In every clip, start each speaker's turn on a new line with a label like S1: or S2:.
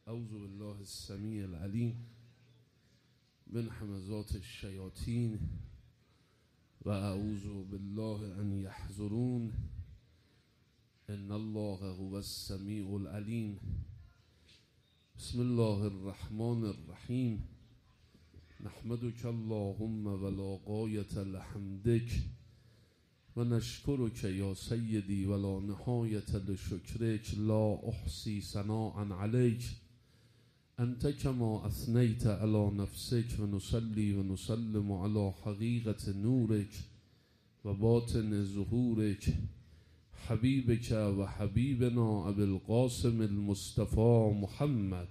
S1: اعوذ بالله السمیع العلیم من همزات الشیاطین و اعوذ بالله ان یحضرون ان الله هو السمیع العلیم. بسم الله الرحمن الرحیم. نحمدک اللهم ولا غایة لحمدک و نشکرک یا سیدی ولا نهایة لشکرک لا احصی ثناء علیک انت کما اثنیت علی نفسک و نصلی و نسلم علی حقیقت نورک و باطن ظهورک حبیبک و حبیبنا ابی القاسم المصطفى محمد.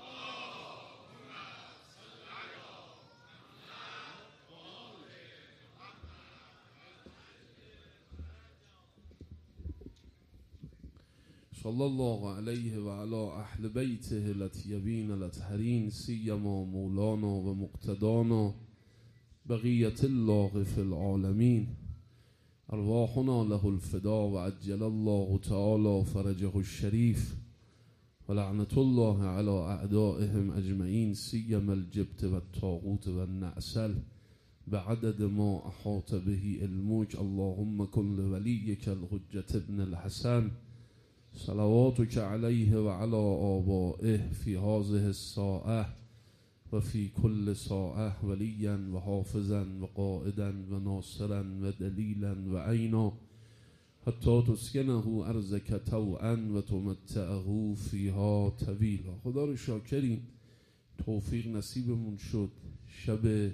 S1: صلی الله علیه و علی اهل بیته الاطیبین الاطهرین سیما مولانا و مقتدانا بقیت الله فی العالمین. ارواحنا له الفدا و عجل الله تعالی فرجه الشریف و لعنت الله علی اعدائهم اجمعین سیما الجبت و الطاغوت و النعسل بعدد ما احاط به علمک. اللهم کن لولیک الحجة ابن الحسن صلواتک علیه و علی آبائه فی هذه الساعه و فی کل ساعه ولیا و حافظا و قائدا و ناصرا و دلیلا و عینا حتی تسکنه ارضک طوعا و تمتعه فیها طویلا. خدا رو شاکریم توفیق نصیبمون شد شب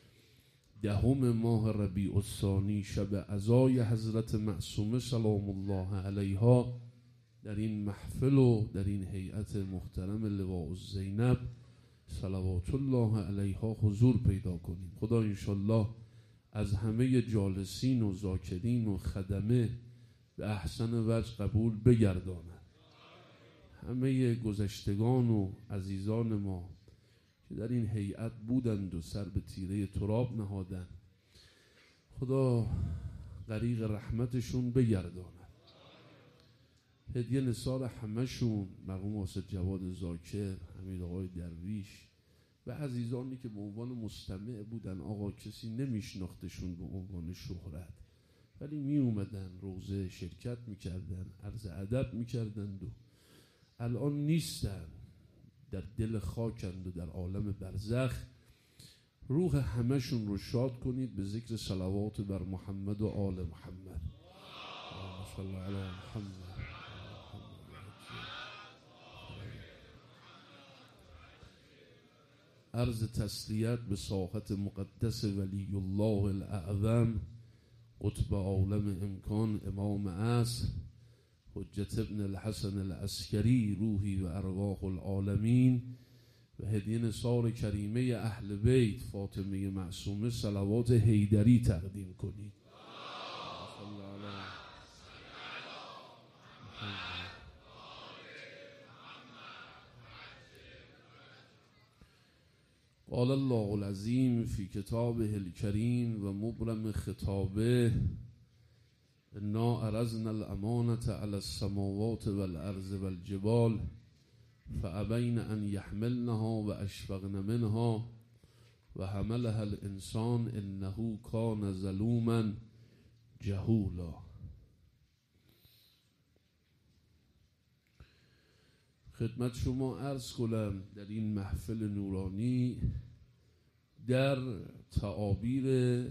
S1: 10 ماه ربیع الثانی، شب عزای حضرت معصومه سلام الله علیها، در این محفل و در این هیئت محترم لواء الزینب صلوات الله علیها حضور پیدا کنیم. خدا انشالله از همه جالسین و ذاکرین و خدمه به احسن وجه قبول بگرداند. همه گذشتگان و عزیزان ما که در این هیئت بودند و سر به تیره تراب نهادند، خدا غریق رحمتشون بگرداند. هدیه نثار همشون مرحوم واسط جواد زاکر، حمید آقای درویش و عزیزانی که به عنوان مستمع بودن. آقا کسی نمیشناختشون به عنوان شهرت، ولی می اومدن روزه شرکت میکردن، عرض ادب میکردند و الان نیستن، در دل خاکند و در عالم برزخ. روح همشون رو شاد کنید به ذکر صلوات بر محمد و آل محمد. اللهم صل علی محمد. عرض تسلیت به ساحت مقدس ولی الله الاعظم قطب عالم امکان امام عصر حجت ابن الحسن العسکری روحی و ارواح العالمین و هدیه نثار کریمه اهل بیت فاطمه معصومه صلوات حیدری تقدیم کنید. قال الله العظیم فی کتابه الکریم و مبرم خطابه انا عرضنا الامانة علی السماوات والارض والجبال فابین ان یحملنها و اشفقن منها و حملها الانسان انه کان ظلوما جهولا. خدمت شما عرض کنم در این محفل نورانی در تعابیر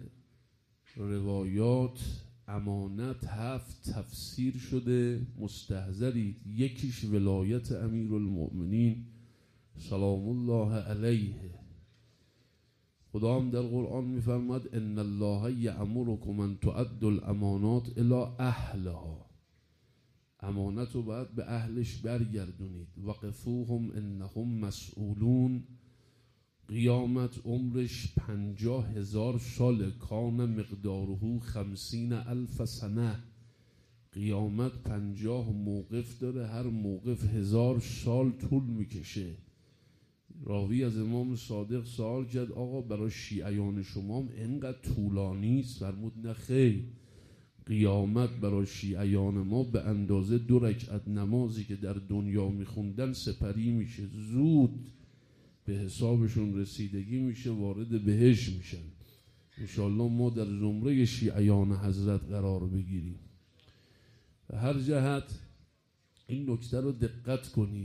S1: روایات امانت 7 تفسیر شده مستحضرید. یکیش ولایت امیرالمؤمنین سلام الله علیه. خدا هم در قرآن میفرماد ان الله یأمرکم ان تؤدوا الامانات الی اهلها. امانت رو باید به اهلش برگردونید. وقفوهم انهم مسئولون. قیامت عمرش 50,000 سال. کان مقداره 50,000 سنه. قیامت 50 موقف داره، هر موقف 1000 سال طول میکشه. راوی از امام صادق سوال کرد آقا برای شیعیان شما اینقدر طولانی است؟ فرمود نه خیر، قیامت برای شیعیان ما به اندازه 2 رکعت نمازی که در دنیا میخوندن سپری میشه، زود به حسابشون رسیدگی میشه، وارد بهشت میشن. انشاءالله ما در زمره شیعیان حضرت قرار بگیریم. به هر جهت این نکته رو دقت کنید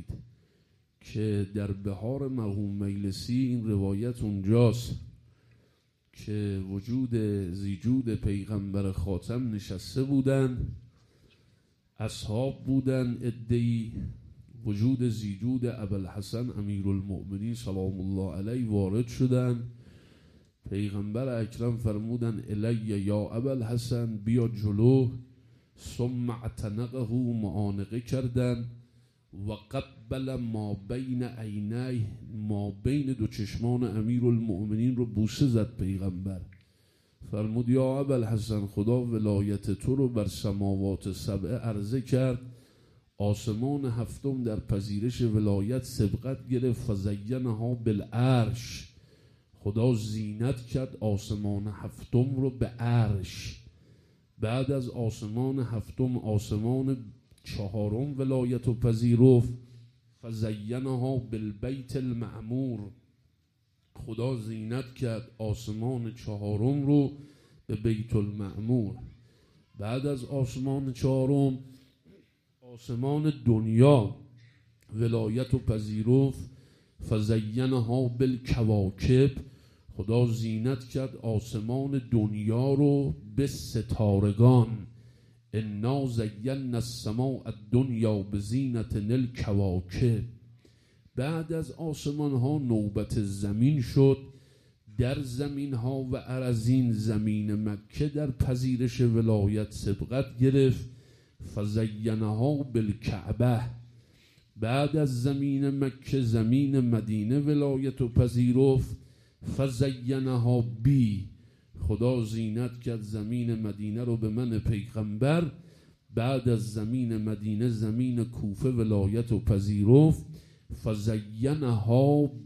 S1: که در بهار مرحوم مجلسی این روایت اونجاست که وجود زیجود پیغمبر خاتم نشسته بودن، اصحاب بودن، عده‌ای وجود زیجود ابوالحسن امیرالمؤمنین سلام الله علیه وارد شدن. پیغمبر اکرم فرمودن الی یا ابوالحسن، بیا جلو. ثم اعتنقه، معانقه کردن. و قبل ما بین عینیه، ما بین 2 چشمان امیرالمؤمنین رو بوسه زد پیغمبر. فرمود یا ابوالحسن، خدا ولایت تو رو بر سماوات 7 عرضه کرد، آسمان 7 در پذیرش ولایت سبقت گرفت. فزینها بالعرش، خدا زینت کرد آسمان 7 رو به عرش. بعد از آسمان 7 آسمان 4 ولایت و پذیرفت. فزینها بالبیت المعمور، خدا زینت کرد آسمان 4 رو به بیت المعمور. بعد از آسمان 4 آسمان دنیا ولایت و پذیرفت. فزینها بالکواکب، خدا زینت کرد آسمان دنیا رو به ستارگان. انا زینا السماء الدنیا بزینة الکواکب. بعد از آسمان ها نوبت زمین شد. در زمین ها و ارضین زمین مکه در پذیرش ولایت سبقت گرفت. فزینها بالکعبه. بعد از زمین مکه زمین مدینه ولایت و پذیرفت. فزینها بی، خدا زینت کرد زمین مدینه رو به من پیغمبر. بعد از زمین مدینه زمین کوفه ولایت و پذیرفت. فزینها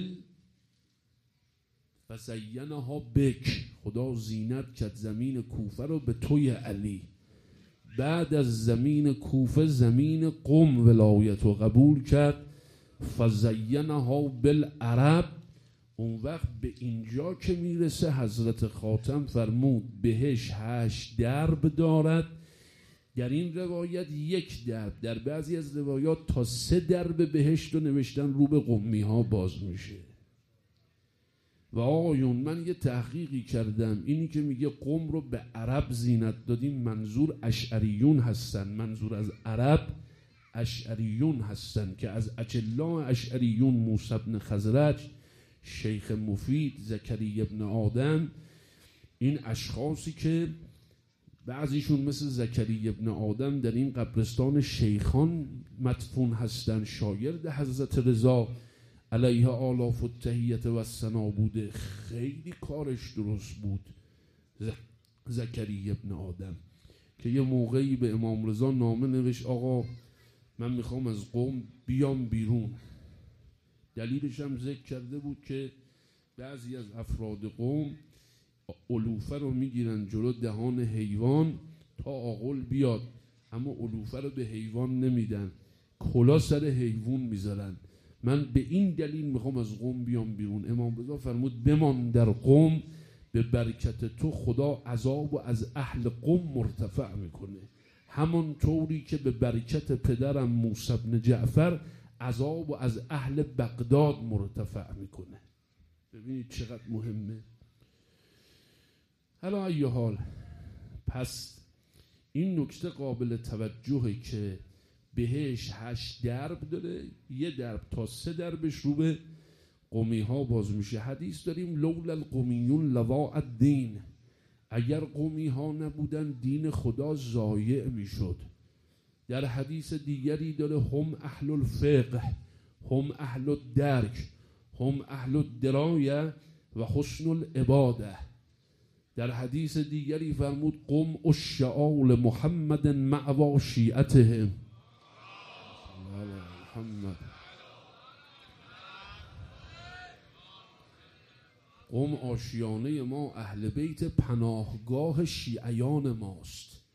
S1: بک، خدا زینت کرد زمین کوفه رو به توی علی. بعد از زمین کوفه زمین قم ولایت رو قبول کرد. فزینها بالعرب. اون وقت به اینجا که میرسه حضرت خاتم فرمود بهش 8 درب دارد. در این روایت 1 درب، در بعضی از روایات تا 3 درب بهشت رو نوشتن رو به قمی ها باز میشه. و آقایون من یه تحقیقی کردم، اینی که میگه قم رو به عرب زینت دادیم منظور اشعریون هستن. منظور از عرب اشعریون هستن که از اجلاء اشعریون موسی بن خزرج، شیخ مفید، زکریا ابن آدم، این اشخاصی که بعضیشون مثل زکریا ابن آدم در این قبرستان شیخان مدفون هستن، شاگرد حضرت رضا علیه آلاف التحیت و الثنا بوده، خیلی کارش درست بود زکریا ابن آدم، که یه موقعی به امام رضا نامه نوشت آقا من میخوام از قوم بیام بیرون. دلیلش هم ذکر کرده بود که بعضی از افراد قوم علوفه رو میگیرن جلو دهان حیوان تا آغل بیاد، اما علوفه رو به حیوان نمیدن، کلا سر حیوان میذارن. من به این دلیل میخوام از قوم بیام بیرون. امام رضا فرمود بمان در قوم، به برکت تو خدا عذاب و از اهل قوم مرتفع میکنه، همون طوری که به برکت پدرم موسی بن جعفر عذاب و از اهل بغداد مرتفع میکنه. ببینید چقدر مهمه. حالا ای حال، پس این نکته قابل توجهه که بهش 8 درب داره، 1 درب تا 3 دربش رو به قمی ها باز میشه. حدیث داریم لولا القمیون لضاع الدین، اگر قمی ها نبودن دین خدا ضایع میشد. در حدیث دیگری داره هم اهل الفقه، هم اهل الدرک، هم اهل الدرایه و حسن العباده. در حدیث دیگری فرمود قم الشعال محمد معوا شیعتهم. محمد قم آشیانه ما، اهل بیت پناهگاه شیعیان ماست.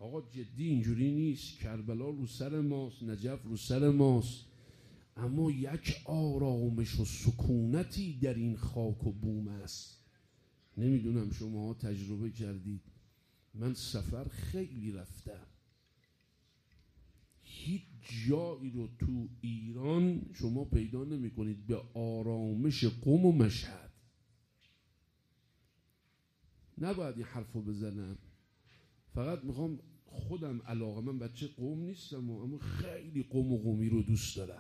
S1: آقا جدی اینجوری نیست، کربلا رو سر ماست، نجف رو سر ماست، اما یک آرامش و سکونتی در این خاک و بوم است. نمیدونم شما تجربه کردید، من سفر خیلی رفتم، هیچ جایی رو تو ایران شما پیدا نمی کنید به آرامش قم و مشهد. نباید این حرف رو بزنم، فقط میخوام خودم علاقه، من بچه قم نیستم اما خیلی قم و قمی رو دوست دارم.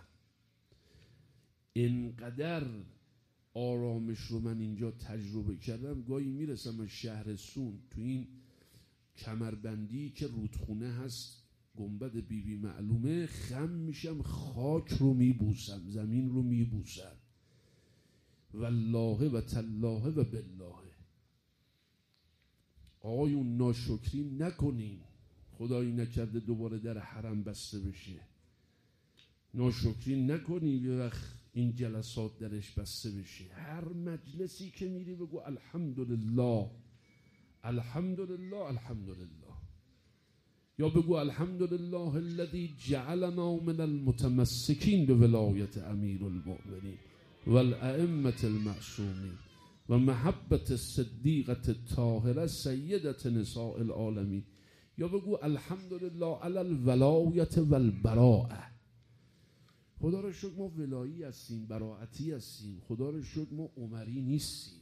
S1: اینقدر آرامش رو من اینجا تجربه کردم، گاهی میرسم از شهرستون تو این کمربندی که رودخونه هست، گنبد بیبی معلومه، خم میشم، خاک رو میبوسم، زمین رو میبوسم، والله و تالله و بالله. آقایون ناشکری نکنین، خدایی نکرده دوباره در حرم بسته بشه، ناشکری نکنین یه وقت این جلسات درش بسته بشه. هر مجلسی که میری بگو الحمدلله الحمدلله الحمدلله، یا بگو الحمدلله الذی جعلنا من المتمسکین به ولایت امیر المؤمنین و الائمه المعصومین و محبت الصدیقه الطاهره سیدة نساء العالمین، یا بگو الحمدلله علی الولایت و البراءه. خدا رو شکر ما ولایی هستیم، براعتی هستیم، خدا رو شکر ما عمری نیستیم.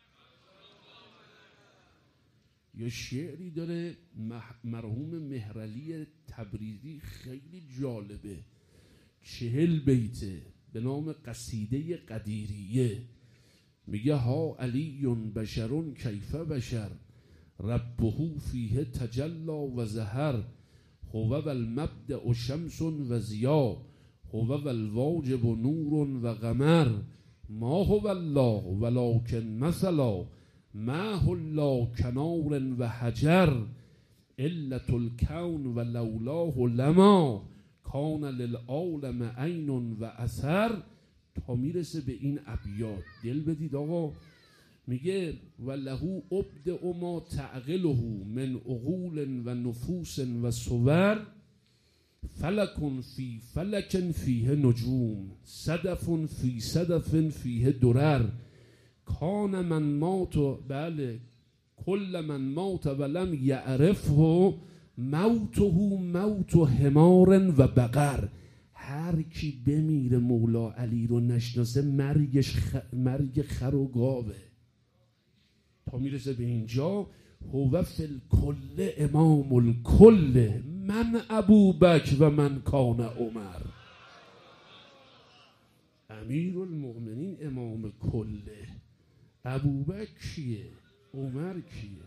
S1: یا شعری داره مرحوم مهرعلی تبریزی خیلی جالبه، 40 بیته به نام قصیده قدیریه. میگه ها علی بشر کیف بشر ربه فیه تجلا و ظهر هو و المبدأ شمس و ضیا هو و الواجب نور و قمر ما هو الله ولکن مثلا ما الله کنار و حجر علت الکون و لولاه لما کان للعالم عین و اثر. تا میرسه به این ابیات، دل بدید آقا. میگه ولهو ابدع ما تعقله من عقول و نفوس و صور فلک فی فلک فیه نجوم صدف فی صدف فیه درر کان من مات، بله کل من مات ولم یعرفه موته موت حمار و بقر. هر کی بمیره مولا علی رو نشناسه مرگ خر و گاوه. تا میرسه به اینجا هو فی الکل امام الکل من ابوبکر و من کان عمر. امیر المؤمنین امام کله، ابوبکر کیه؟ عمر کیه؟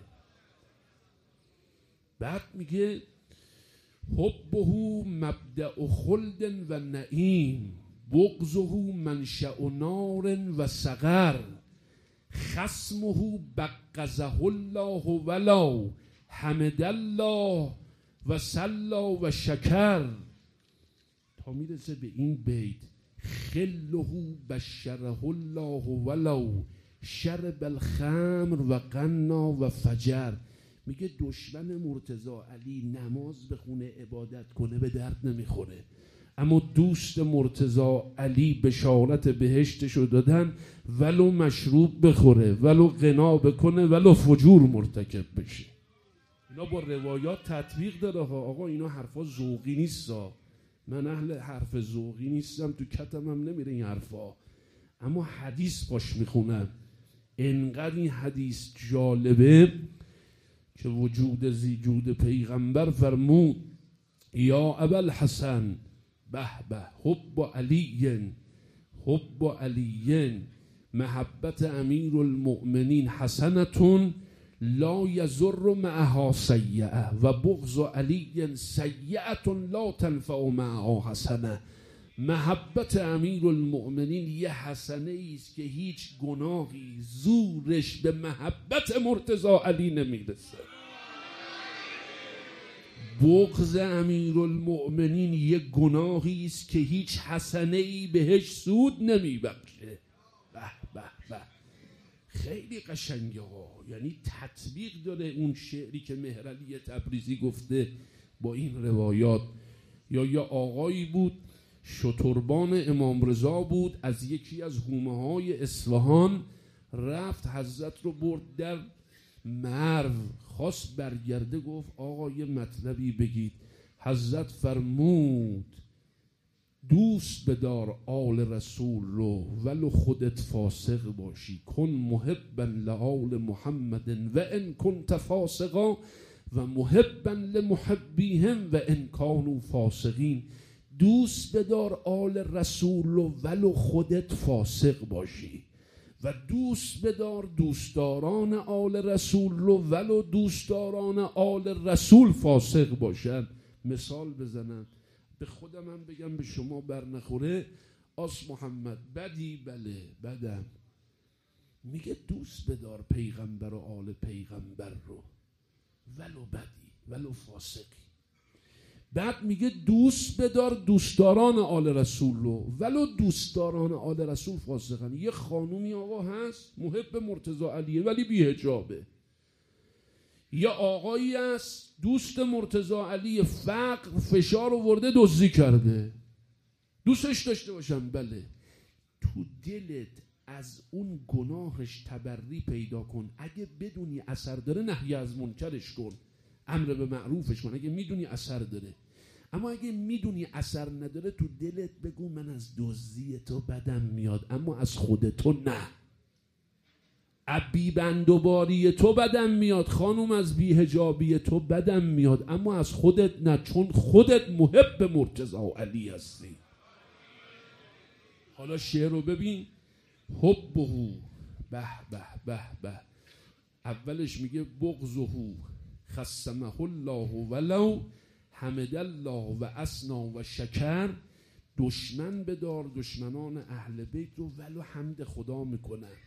S1: بعد میگه حبه مبدأ خلد و نعیم بغضه منشأ نار و سقر خصمه بغضه الله ولا حمد الله و صلا و شکر. تا میرسه به این بیت خله بشره الله ولو شرب الخمر و قنا و فجر. میگه دشمن مرتضی علی نماز بخونه عبادت کنه به درد نمیخوره، اما دوست مرتضی علی بشارت بهشتشو دادن ولو مشروب بخوره، ولو غنا بکنه، ولو فجور مرتکب بشه. اینا با روایات تطبیق داره ها آقا، اینا حرفا ذوقی نیست ها. من اهل حرف ذوقی نیستم، تو کتم هم نمیره این حرفا، اما حدیث باش میخونم. انقدر این حدیث جالبه که وجود زیجود پیغمبر فرمود یا ابوالحسن به به حب علی محبت امیر المؤمنین حسنتون لا یضر معها سیئه و بغض علی سیئه لا تنفع معها حسنه. محبت امیر المؤمنین یه حسنه ایست که هیچ گناهی زورش به محبت مرتضی علی نمیرسه. بغض امیر المؤمنین یه گناهی است که هیچ حسنه ای بهش سود نمیبخشه. به به به، خیلی قشنگه ها، یعنی تطبیق داره اون شعری که مهرعلی تبریزی گفته با این روایات. یا یه آقایی بود شتربان امام رضا بود، از یکی از حومه های اصفهان رفت حضرت رو برد در مرو، خواست برگرده گفت آقا یه مطلبی بگید. حضرت فرمود دوست بدار آل رسول رو ولو خودت فاسق باشی، کن محبا لآل محمد و ان کنت فاسقا و محبا لمحبیهم و ان کانوا فاسقین. دوست بدار آل رسول رو ولو خودت فاسق باشی و دوست بدار دوستداران آل رسول رو ولو دوستداران آل رسول فاسق باشن. مثال بزنم به خودم هم بگم به شما برنخوره. آس محمد بدی بله بدم، میگه دوست بدار پیغمبر و آل پیغمبر رو ولو بدی ولو فاسقی. بعد میگه دوست بدار دوستداران آل رسول رو ولو دوستداران آل رسول فاسقن. یه خانومی آقا هست محب مرتضی علیه ولی بی حجابه، یه آقایی هست دوست مرتضی علی، فقر فشار آورده دزدی کرده، دوستش داشته باشم بله، تو دلت از اون گناهش تبری پیدا کن. اگه بدونی اثر داره نهی از منکرش کن، امر به معروفش کن اگه میدونی اثر داره. اما اگه میدونی اثر نداره تو دلت بگو من از دزدی تو بدم میاد اما از خود تو نه، بی بندوباری تو بدم میاد خانوم، از بی حجابی تو بدم میاد اما از خودت نه، چون خودت محب مرتضی علی هستی. حالا شعر رو ببین. حبه به به به به، اولش میگه بغضه خصمه الله ولو حمد الله و اسنا و شکر. دشمن بدار دشمنان اهل بیت رو ولو حمد خدا میکنن.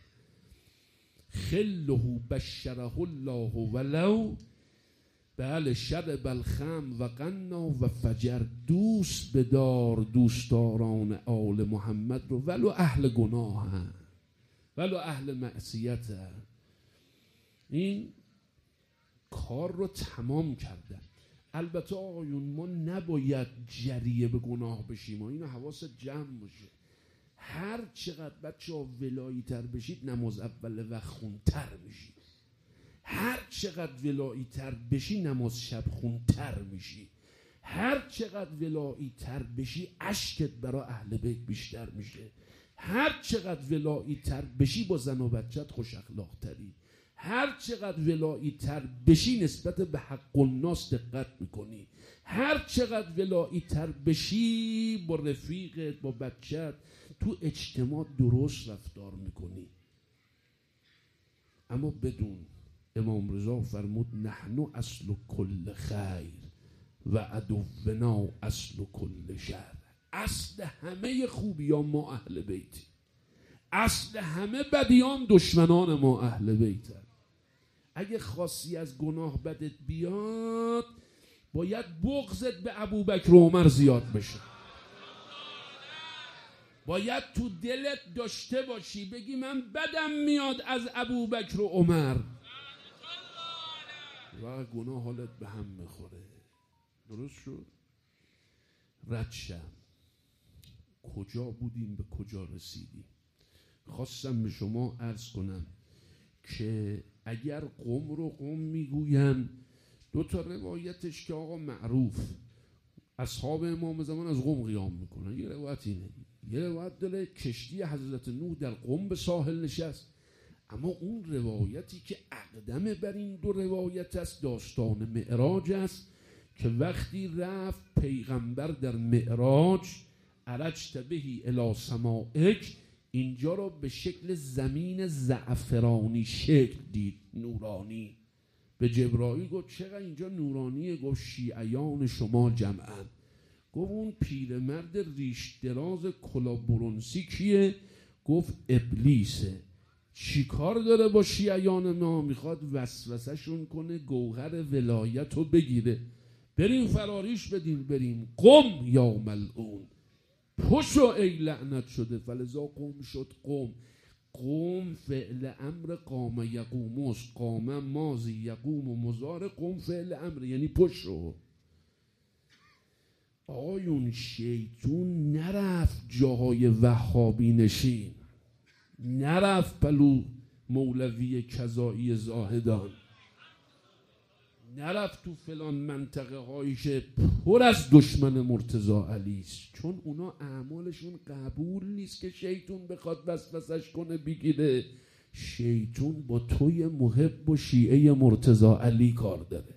S1: خله بشره الله ولو بله شرب الخمر و غنا و فجر. دوست بدار دوستداران آل محمد رو ولو اهل گناه هم ولو اهل معصیت هم. این کار رو تمام کردن. البته آقایون ما نباید جریه به گناه بشیم، اینو حواست جمع باشه. هر چقدر بچه ها ولایی تر بشید نماز اول وقت خونتر میشید، هر چقدر ولایی تر بشی نماز شب خونتر میشی، هر چقدر ولایی تر بشی اشکت برای اهل بیت بیشتر میشه، هر چقدر ولایی تر بشی با زن و بچت خوش اخلاق تری، هر چقدر ولایی تر بشی نسبت به حق الناس دقت میکنی، هر چقدر ولایی تر بشی با رفیقت با بچت تو اجتماع درست رفتار میکنی. اما بدون امام رضا فرمود نحن اصل کل خیر و عدونا اصل کل شر. اصل همه خوبیان ما اهل بیتی، اصل همه بدیان دشمنان ما اهل بیتن. اگه خاصی از گناه بدت بیاد باید بغضت به ابوبکر و عمر زیاد بشه، باید تو دلت داشته باشی بگی من بدم میاد از ابوبکر و عمر و گناه حالت به هم میخوره. درست شد؟ رد شم. کجا بودیم به کجا رسیدیم؟ خواستم به شما عرض کنم که اگر قم رو قم میگوین، دو تا روایتش که آقا معروف اصحاب امام زمان از قم قیام میکنن. یه روایت اینه، یه روایت داره کشتی حضرت نوح در قم به ساحل نشست. اما اون روایتی که اقدم بر این دو روایت است داستان معراج است که وقتی رفت پیغمبر در معراج عرجت بهی الی سمائک، اینجا رو به شکل زمین زعفرانی شکل دید، نورانی. به جبرائیل گفت چقدر اینجا نورانیه؟ گفت شیعیان شما جمعن. گفت اون پیرمرد ریش دراز کلا برونسی کیه؟ گفت ابلیسه. چی کار داره با شیعیان ما؟ میخواد وسوسه‌شون کنه گوهر ولایت رو بگیره. بریم فراریش بدیم، بریم. قم یا ملعون، پشو ای لعنت شده. فلذا قم شد قم. قوم فعل امر قام یقوموس، قام ماضی، یقوم مضارع، قوم فعل امر، یعنی پشت رو. آقایون شیطون نرفت جاهای وهابی نشین، نرفت پلو مولوی کذایی زاهدان، نرفت تو فلان منطقه هایی که پر از دشمن مرتضی علی است، چون اونا اعمالشون قبول نیست که شیطون بخواد وسوسش کنه بگیره. شیطون با توی محب و شیعه مرتضی علی کار داره،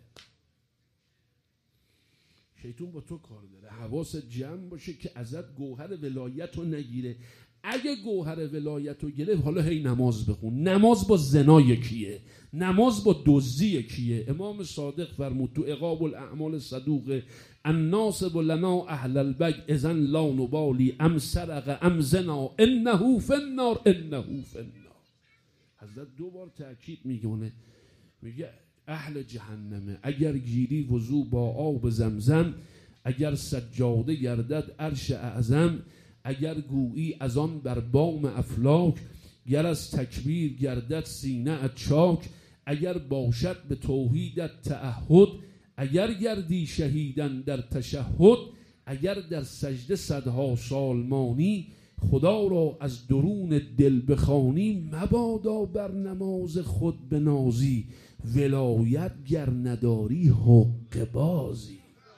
S1: شیطون با تو کار داره. حواست جمع باشه که ازت گوهر ولایت رو نگیره. اگه گوهر ولایت رو گرفت، حالا هی نماز بخون. نماز با زنا یکیه، نماز با دزدی یکیه. امام صادق فرمود تو عقاب الاعمال صدوق: الناصب لنا اهل البیت اذن لا نبالی ام سرق ام زنا انه فی النار انه فی النار. حضرت 2 بار تاکید میکنه، میگه اهل جهنمه. اگر گیری وضو با آب زمزم، اگر سجاده گردد عرش اعظم، اگر گویی از آن بر بام افلاک، گر از تکبیر گردد سینه ات چاک، اگر باشد به توحیدت تعهد، اگر گردی شهیدن در تشهد، اگر در سجده صدها سال مانی، خدا را از درون دل بخوانی، مبادا بر نماز خود بنازی، ولایت گر نداری حق بازی.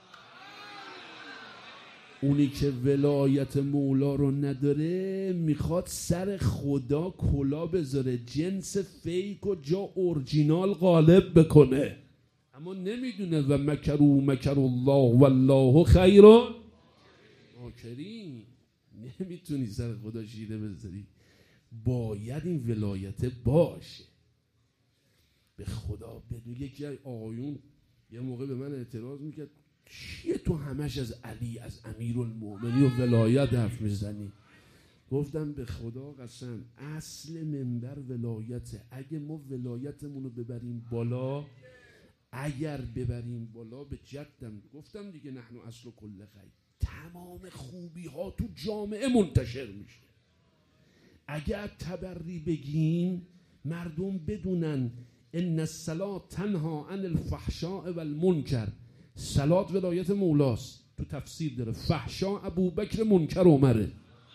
S1: اونی که ولایت مولا رو نداره میخواد سر خدا کلا بذاره، جنس فیک و جا اورجینال غالب بکنه، اما نمیدونه. و مکروا مکر الله والله خیر ماکرین. نمیتونی سر خدا شیره بذاری، باید این ولایت باشه. به خدا بدون. یکی آقایون یه موقع به من اعتراض میکرد، چیه تو همش از علی، از امیرالمومنین و ولایت حرف میزنی؟ گفتم به خدا قسم اصل منبر ولایته. اگه ما ولایتمون رو ببریم بالا، اگر ببریم بالا، به جدم گفتم دیگه، نحن اصل کل خیر، تمام خوبی ها تو جامعه منتشر میشه. اگر تبری بگیم مردم بدونن ان الصلاة تنها عن الفحشاء والمنکر. صلات ولایت مولاست، تو تفسیر داره. فحشا ابوبکر، منکر عمره.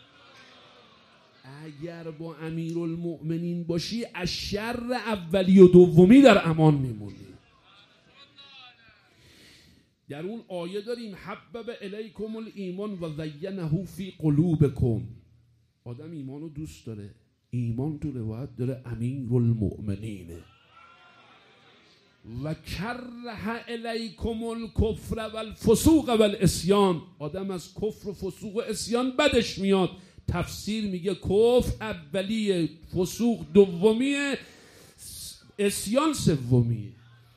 S1: اگر با امیرالمؤمنین باشی، از شر اولی و دومی در امان میمونی. در اون آیه داریم حبب الیکم الایمان و زینه فی قلوبکم. آدم ایمانو دوست داره. ایمان تو روایت داره امیرالمؤمنینه. و کره الیکم الکفر والفسوق والعصیان. آدم از کفر و فسوق و عصیان بدش میاد. تفسیر میگه کفر اولیه، فسوق دومیه، عصیان سومیه.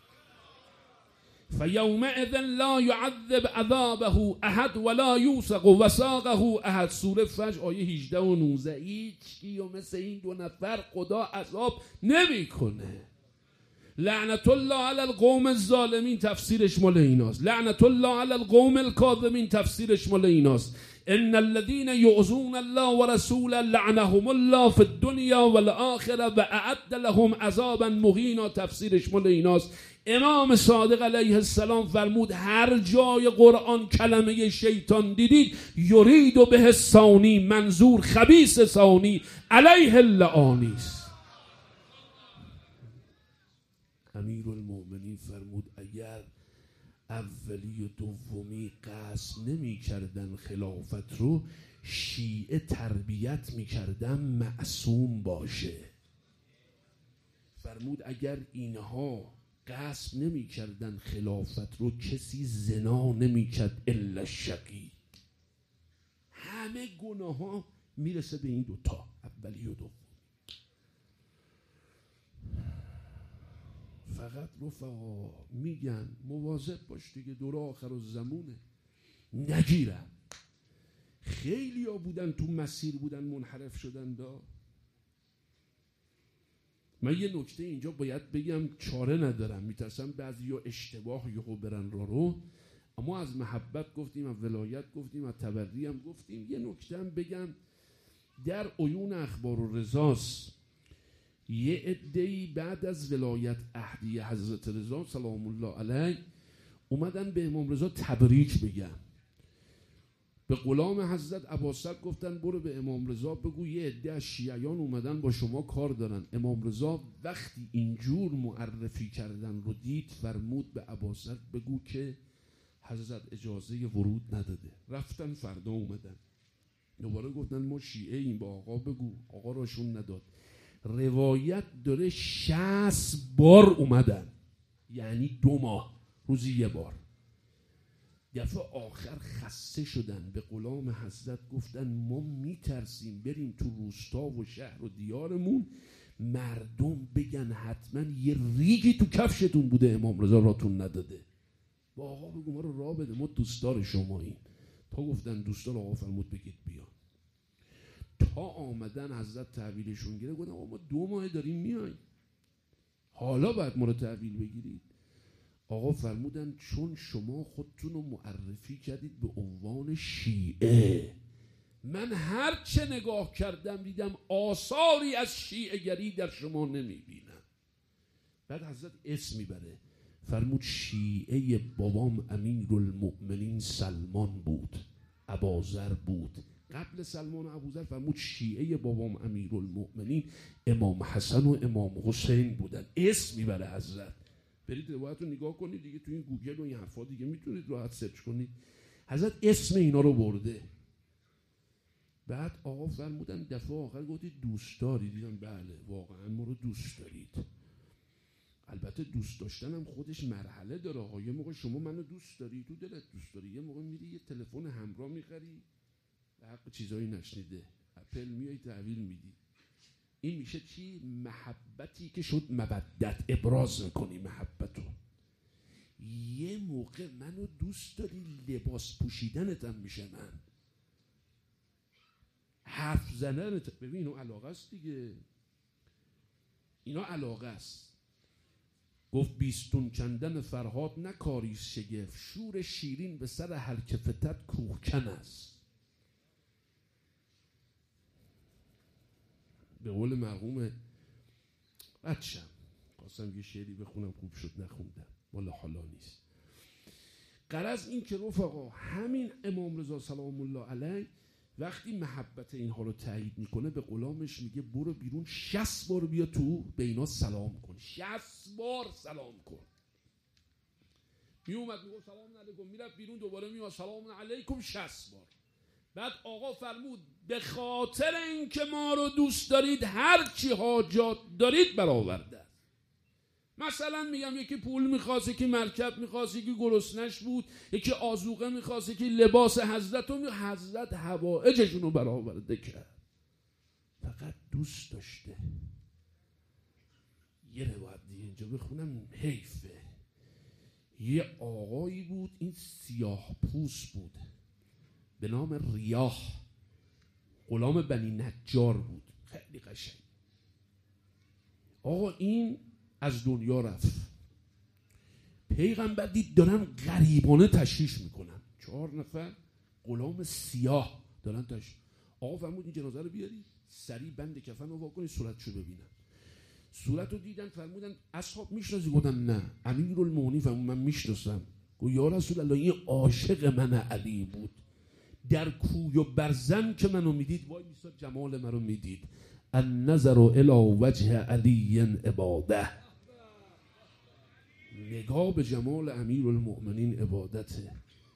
S1: فیومئذ لا یعذب عذابه احد ولا یوثق وثاقه احد. سوره فجر آیه 18 و 19. هیچکی و مثل این 2 نفر خدا عذاب نمیکنه. لعنت الله علی القوم الظالمین تفسیرش مال ایناست. لعنت الله علی القوم الکاذبین تفسیرش مال ایناست. ان الذين يؤذون الله ورسوله لعنهم الله في الدنيا والآخره واعد لهم عذابا مهینا تفسیرش مال ایناست. امام صادق علیه السلام فرمود هر جای قرآن کلمه شیطان دیدید، یرید به الثانی، منظور خبیث ثانی، علیه اللعانی است. امیرالمؤمنین فرمود اگر اولی و دومی قصد نمی کردن خلافت رو، شیعه تربیت می کردن معصوم باشه. فرمود اگر اینها قصد نمی کردن خلافت رو، کسی زنا نمی کرد الا الشقی. همه گناه ها میرسه به این 2 تا، اولی و دوم. فقط رفقا میگن مواظب باش دیگه، دور آخر الزمونه، نگیرن. خیلی ها بودن تو مسیر بودن منحرف شدن. من یه نکته اینجا باید بگم، چاره ندارم، میترسم بعضی ها اشتباه یهو برن رو. اما از محبت گفتیم، از ولایت گفتیم، از تبری هم گفتیم. یه نکته هم بگم، در عیون اخبار و رضاست یه عده‌ای بعد از ولایت عهدی حضرت رضا سلام الله علیه اومدن به امام رضا تبریک بگن. به غلام حضرت عباسک گفتن برو به امام رضا بگو یه عده از شیعیان اومدن با شما کار دارن. امام رضا وقتی اینجور معرفی کردن رو دید فرمود به عباسک بگو که حضرت اجازه ورود نداده. رفتن فردا اومدن دوباره گفتن ما شیعه ایم با آقا بگو. آقا راشون نداد. روایت داره 60 بار اومدن، یعنی 2 ماه روزی یه بار. دفعه آخر خسته شدن به غلام حضرت گفتن ما میترسیم بریم تو روستا و شهر و دیارمون مردم بگن حتما یه ریگی تو کفشتون بوده امام رضا راتون نداده. با آقا بگو ما رو راه بده، ما دوستدار شماییم. تا گفتن دوستدار، آقا فرمود بگید بیان. تا آمدن حضرت تحویلشون گرفت گفتن ما 2 ماه داریم میایم، حالا باید ما رو تحویل بگیرید. آقا فرمودن چون شما خودتون رو معرفی کردید به عنوان شیعه، من هر چه نگاه کردم دیدم آثاری از شیعه گری در شما نمیبینم. بعد حضرت اسم میبره فرمود شیعه بابام امیرالمؤمنین سلمان بود، ابوذر بود. قبل سلمان و ابوذر فرمود شیعه بابام امیرالمؤمنین امام حسن و امام حسین بودن. اسم میبره حضرت. برید روایت رو نگاه کنید دیگه، تو این گوگل و این حرفا دیگه میتونید راحت سرچ کنید. حضرت اسم اینا رو برده. بعد آقا فرمودن دفعه آخر گفتید دوست داری؟ دیدم بله واقعا ما رو دوست دارید. البته دوست داشتنم خودش مرحله داره. یه موقع شما منو دوست داری، تو دلت دوست داری، یه موقع میری یه تلفن همراه میخری به حق چیزایی نشنیده، اپل میای تحویل میدی. این میشه چی؟ محبتی که شد مودت، ابراز میکنی محبتو. یه موقع منو دوست داری لباس پوشیدنتم میشه من، حرف زدنت. ببین اینا علاقه است دیگه، اینا علاقه است. گفت بیستون کندن فرهاد نکاری شگفت، شور شیرین به سر هر که فتد کوهکن است. به قول مرحوم بچم خواستم یه شعری بخونم خوب شد نخوندم، والا حالا نیست. غرض این که رفقا همین امام رضا سلام الله علیه وقتی محبت اینها رو تایید میکنه به غلامش میگه برو بیرون 60 بار بیا تو به اینا سلام کن. 60 بار سلام کن. میومد میگفت سلام علیکم، میرفت بیرون دوباره میاد سلام علیکم 60 بار. بعد آقا فرمود به خاطر اینکه ما رو دوست دارید هر چی حاجات دارید برآورده. مثلا میگم یکی پول میخواست، یکی مرکب میخواست، یکی گرسنش بود، یکی آذوقه میخواست، یکی لباس حضرت رو حضرت حوائجشون رو برآورده کرد. فقط دوست داشته. یه روایت دیگه اینجا بخونم حیفه. یه آقایی بود این سیاه پوست بود به نام ریاح، غلام بنی نجار بود، خیلی قشنگ. آقا این از دنیا رفت. پیغمبر دید دارن غریبانه تشریش میکنن، 4 نفر غلام سیاه دارن تشریش. آقا فرمود این جنازه رو بیاری، سریع بند کفن رو واکنی صورتشو ببینن. صورت رو دیدن فرمودن اصحاب میشناسی؟ گفتن نه. امیرالمومنین فرمود من میشناسم. گفت یا رسول الله این عاشق من علی بود، در کوی و برزن که منو میدید وای میسا جمال منو میدید. النظر الی وجه علی عباده، نگاه به جمال امیرالمؤمنین عبادته.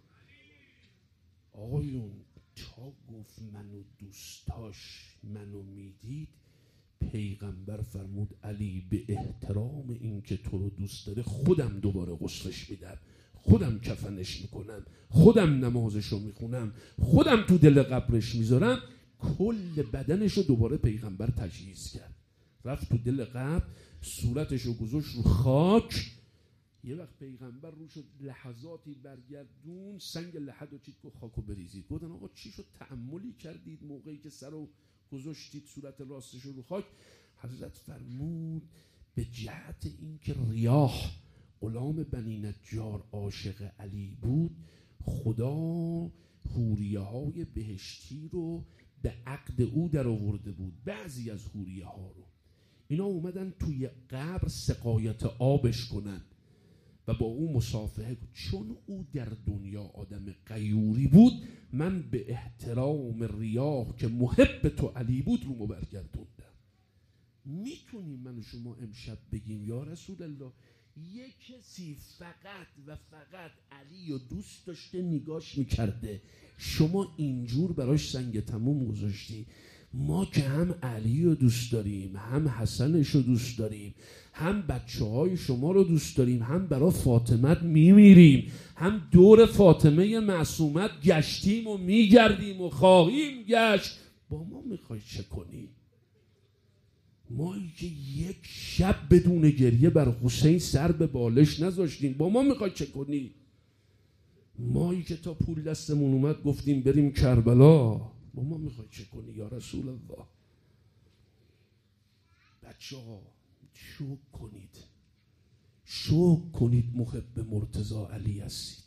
S1: آقایون تا گفت منو دوستاش منو میدید، پیغمبر فرمود علی به احترام این که تو رو دوست داره خودم دوباره غسلش میدم، خودم کفنش میکنم، خودم نمازشو میخونم، خودم تو دل قبرش میذارم. کل بدنشو دوباره پیغمبر تجهیز کرد. رفت تو دل قبر، صورتشو گذاشت رو خاک. یه وقت پیغمبر رو شد لحظاتی برگردون، سنگ لحد و چیت که خاکو بریزید. گفتن آقا چی شد؟ تأملی کردید موقعی که سرو گذاشتید صورت راستشو رو خاک؟ حضرت فرمود به جهت این که ریاح غلام بنی نجار عاشق علی بود، خدا حوریه های بهشتی رو به عقد او در آورده بود بعضی از حوریه ها رو. اینا اومدن توی قبر سقایت آبش کنن و با او مصافحه کنن. چون او در دنیا آدم غیوری بود، من به احترام ریاح که محب تو علی بود رو برگردوندم. میتونیم من و شما امشب بگیم یا رسول الله یک کسی فقط و فقط علی رو دوست داشته نگاش میکرده، شما اینجور براش سنگ تموم گذاشتی؟ ما که هم علی رو دوست داریم، هم حسنش رو دوست داریم، هم بچه های شما رو دوست داریم، هم برای فاطمت میمیریم، هم دور فاطمه معصومت گشتیم و میگردیم و خواهیم گشت. با ما میخوای چه کنی؟ ما که یک شب بدون گریه بر حسین سر به بالش نذاشتیم، با ما میخوای چه کنی؟ مایی که تا پول دستمون اومد گفتیم بریم کربلا، با ما میخوای چه کنی یا رسول الله؟ بچه ها شوق کنید محب مرتضی علی هستید.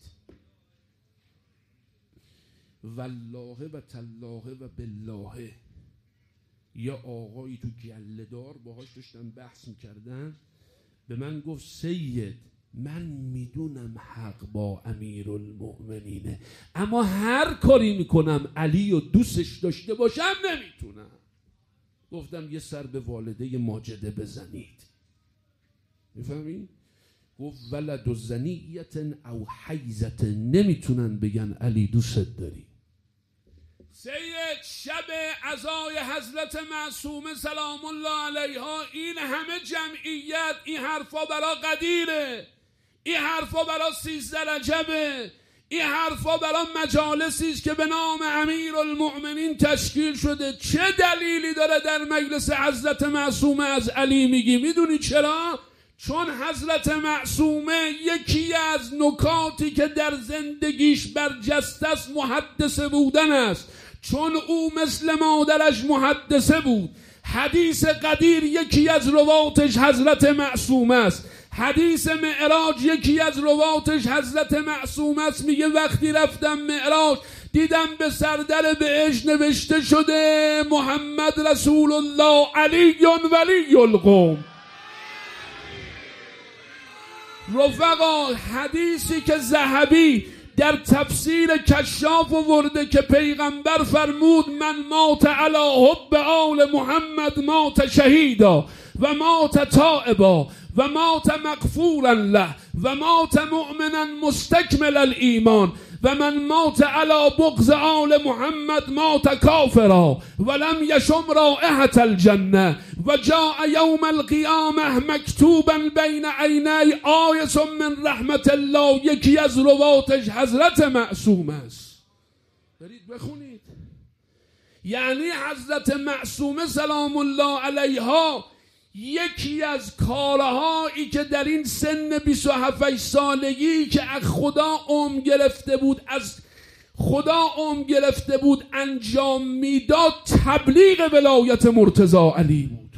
S1: والله و تالله و بالله، یا آقایی تو گله‌دار باهاش داشتن بحث میکردن، به من گفت سید من میدونم حق با امیرالمؤمنینه، اما هر کاری میکنم علی و دوستش داشته باشم نمیتونم. گفتم یه سر به والده ماجده بزنید. میفهمی؟ گفت ولد و زنیت او حیزت، نمیتونن بگن علی دوست داری. سید شب عزای حضرت معصومه سلام الله علیها، این همه جمعیت، این حرفا برا قدیره، این حرفا برا 13 رجبه، این حرفا برا مجالسیست که به نام امیرالمؤمنین تشکیل شده. چه دلیلی داره در مجلس حضرت معصومه از علی میگی؟ میدونی چرا؟ چون حضرت معصومه یکی از نکاتی که در زندگیش برجسته است محدثه بودن است. چون او مثل مادرش محدثه بود، حدیث قدیر یکی از رواتش حضرت معصومه است. حدیث معراج یکی از رواتش حضرت معصومه است. میگه وقتی رفتم معراج دیدم به سردر بهشت نوشته شده محمد رسول الله علی ولی القوم. رفقا حدیثی که ذهبی در تفسیر کشاف آورده که پیغمبر فرمود من مات علی حب آل محمد مات شهیدا و مات تائبا و مات مغفورا له و مات مؤمنا مستکمل الایمان و من مات علی بغض آل محمد مات کافرا ولم یشم رائحة الجنه و جاء یوم القیامه مکتوبا بین عینی آیس من رحمت الله. یکی از رواتش حضرت معصومه است. برید بخونید. یعنی حضرت معصومه سلام الله علیها یکی از کارهایی که در این سن 27 سالگی که از خدا گرفته بود انجام میداد تبلیغ ولایت مرتضی علی بود.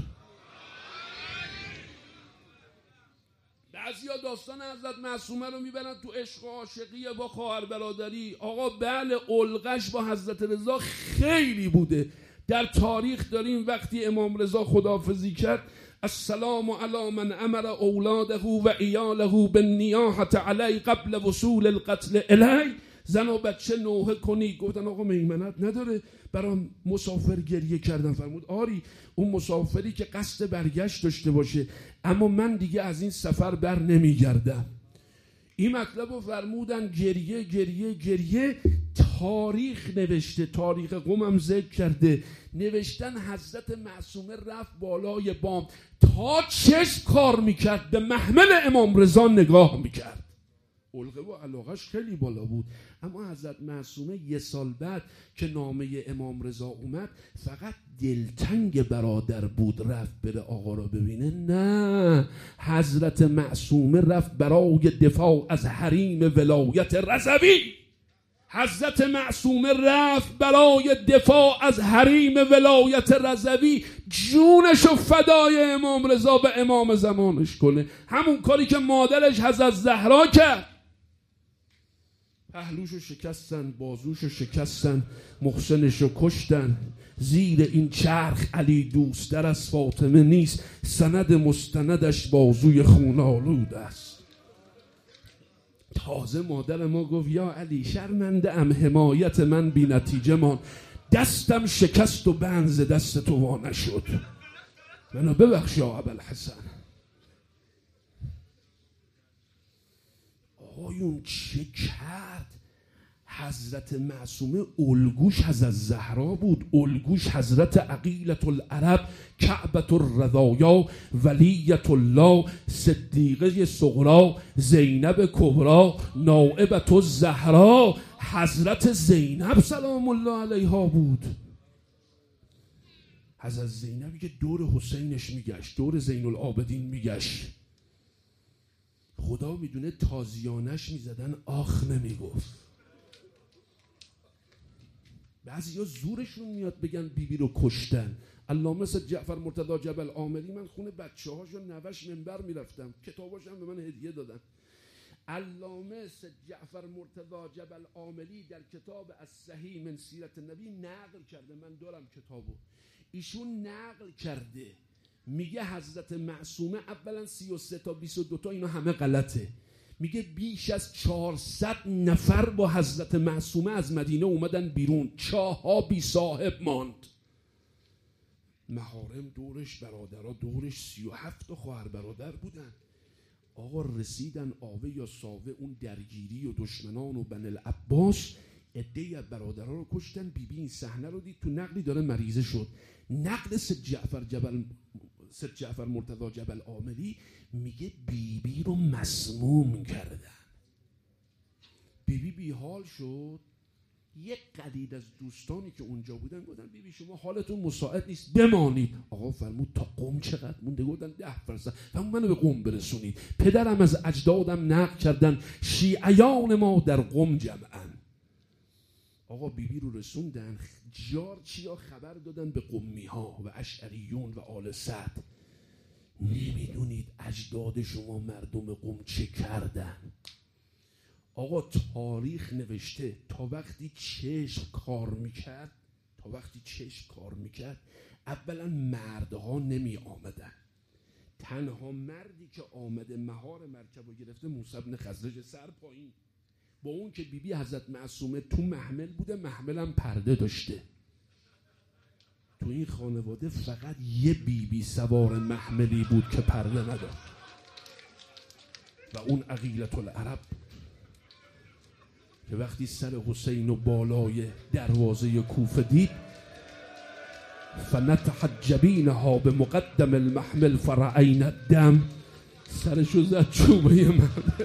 S1: بعضیا داستان حضرت معصومه رو میبرن تو عشق و عاشقی با خواهر برادری. آقا بله علقش با حضرت رضا خیلی بوده. در تاریخ داریم وقتی امام رضا خداحافظی کرد السلام علی من امر اولاده و عیاله بالنیاحة علی قبل وصول القتل الی، زن و بچه نوحه کنی. گفتن آقا میمنت نداره برام مسافر گریه کردن. فرمود آری اون مسافری که قصد برگشت داشته باشه، اما من دیگه از این سفر بر نمیگردم. این مطلب رو فرمودن. گریه گریه گریه. تاریخ نوشته، تاریخ قم هم ذکر کرده، نوشتن حضرت معصومه رفت بالای بام تا چشم کار میکرد به محمل امام رضا نگاه میکرد. علقه و علاقش خیلی بالا بود. اما حضرت معصومه یه سال بعد که نامه امام رضا اومد فقط دلتنگ برادر بود، رفت بره آقا را ببینه. نه، حضرت معصومه رفت برای دفاع از حریم ولایت رضوی. حضرت معصومه رفت برای دفاع از حریم ولایت رضوی، جونشو فدای امام رضا به امام زمانش کنه. همون کاری که مادرش حضرت زهرا کرد. پهلوشو شکستن، بازوشو شکستن، محسنشو کشتن. زیر این چرخ علی دوستر از فاطمه نیست، سند مستندش بازوی خون آلود است. تازه مادر ما گفت یا علی شرمنده ام، حمایت من بی نتیجه مان، دستم شکست و بند ز دست تو وا نشد، منو ببخش یا ابوالحسن. آقایون چه کرد؟ حضرت معصومه الگوش حضرت زهرا بود، الگوش حضرت عقیلة العرب، کعبة الرضایا، ولیة الله، صدیقه صغرا، زینب کبرا، نائبة الزهرا، حضرت زینب سلام الله علیها بود. حضرت زینبی که دور حسینش میگشت، دور زین العابدین میگشت، خدا میدونه تازیانش میزدن آخ نمیگفت. بعضی ها زورشون میاد بگن بیبی رو کشتن. علامه سید جعفر مرتضی جبل عاملی، من خونه بچه هاش و نوش منبر میرفتم، کتاباش هم به من هدیه دادن. علامه سید جعفر مرتضی جبل عاملی در کتاب الصحیح من سیرت النبی نقل کرده، من دارم کتابو، ایشون نقل کرده میگه حضرت معصومه اولا 33 تا 22 تا اینا همه غلطه، میگه بیش از 400 نفر با حضرت معصومه از مدینه اومدن بیرون، چاها بی صاحب ماند، محارم دورش، برادرها دورش، 37 تا خواهر برادر بودن. آقا رسیدن آوه یا ساوه، اون درگیری و دشمنان و بن العباس، عده‌ای از برادرها رو کشتن. بیبی این صحنه رو دید، تو نقلی داره مریضه شد. نقل سید جعفر مرتضی جبل عاملی میگه بیبی رو مسموم کردن. بیبی بیحال شد. یک قلیل از دوستانی که اونجا بودن گفتن بیبی شما حالتون مساعد نیست بمانید. آقا فرمود تا قم چقدر مونده؟ گفتن 10%. فرمود منو به قم برسونید، پدرم از اجدادم نقل کردن شیعیان ما در قم جمعن. آقا بیبی رو رسوندن، جارچیا خبر دادن به قمی ها و اشعریون و آل سعد، نمیدونید اجداد شما مردم قم چه کردن. آقا تاریخ نوشته تا وقتی چشم کار میکرد اولا مردها نمی آمدن. تنها مردی که آمده مهار مرکب رو گرفته موسی بن خزرج، سر پایین، با اون که بیبی حضرت معصومه تو محمل بوده، محملم پرده داشته. تو این خانواده فقط یه بیبی سوار محملی بود که پرده نداشت و اون عقیلة العرب که وقتی سر حسین و بالای دروازه کوفه دید، فنتحت جبینها به مقدم المحمل فرعین الدم، سرشو زد چوبه محمل.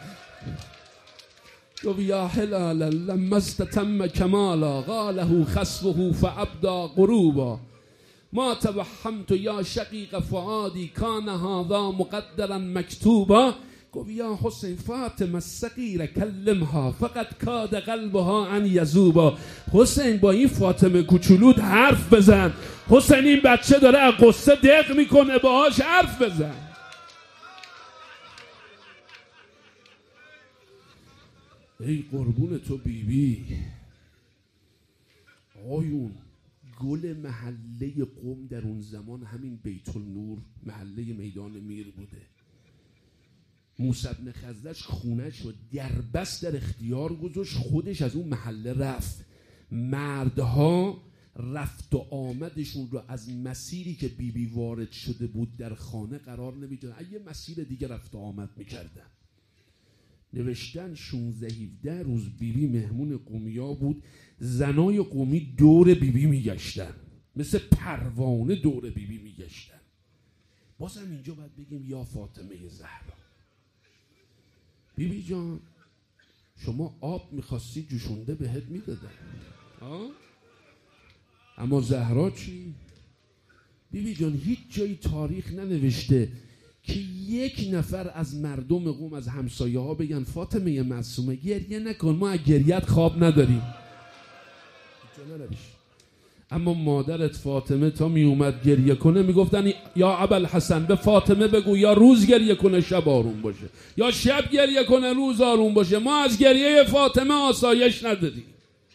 S1: گفت یا هلالا لما استتم کمالا قاله خصفه فابدا غروبا ما توهمت یا شقیق فؤادی کان هذا مقدرا مکتوبا. گفت یا حسین فاطمه الصغیره کلمها فقط کاد قلبها ان یذوبا. حسین با این فاطمه کوچولوت حرف بزن، حسین این بچه داره از قصه دق میکنه، باهاش حرف بزن. ای قربون تو بیبی. آیون گل محله قم در اون زمان همین بیت النور، محله میدان میر بوده. موسی بن خزرج خونه‌اش رو دربست در اختیار گذاشت، خودش از اون محله رفت. مردها رفت و آمدشون رو از مسیری که بیبی وارد شده بود در خانه قرار نمیدادن، یه مسیر دیگه رفت و آمد میکردن. نوشتن 16-17 روز بیبی مهمون قومیا بود، زنای قومی دور بیبی میگشتن، مثل پروانه دور بیبی میگشتن. بازم اینجا باید بگیم یا فاطمه زهرا، بیبی جان شما آب میخواستی جوشونده بهت میدادن، اما زهرا چی؟ بیبی جان هیچ جای تاریخ ننوشته که یک نفر از مردم قوم، از همسایه ها بگن فاطمه معصومه گریه نکن، ما از گریت خواب نداریم. اما مادرت فاطمه تا می اومد گریه کنه میگفتن یا ابوالحسن به فاطمه بگو یا روز گریه کنه شب آروم باشه، یا شب گریه کنه روز آروم باشه. ما از گریه فاطمه آسایش ندادیم.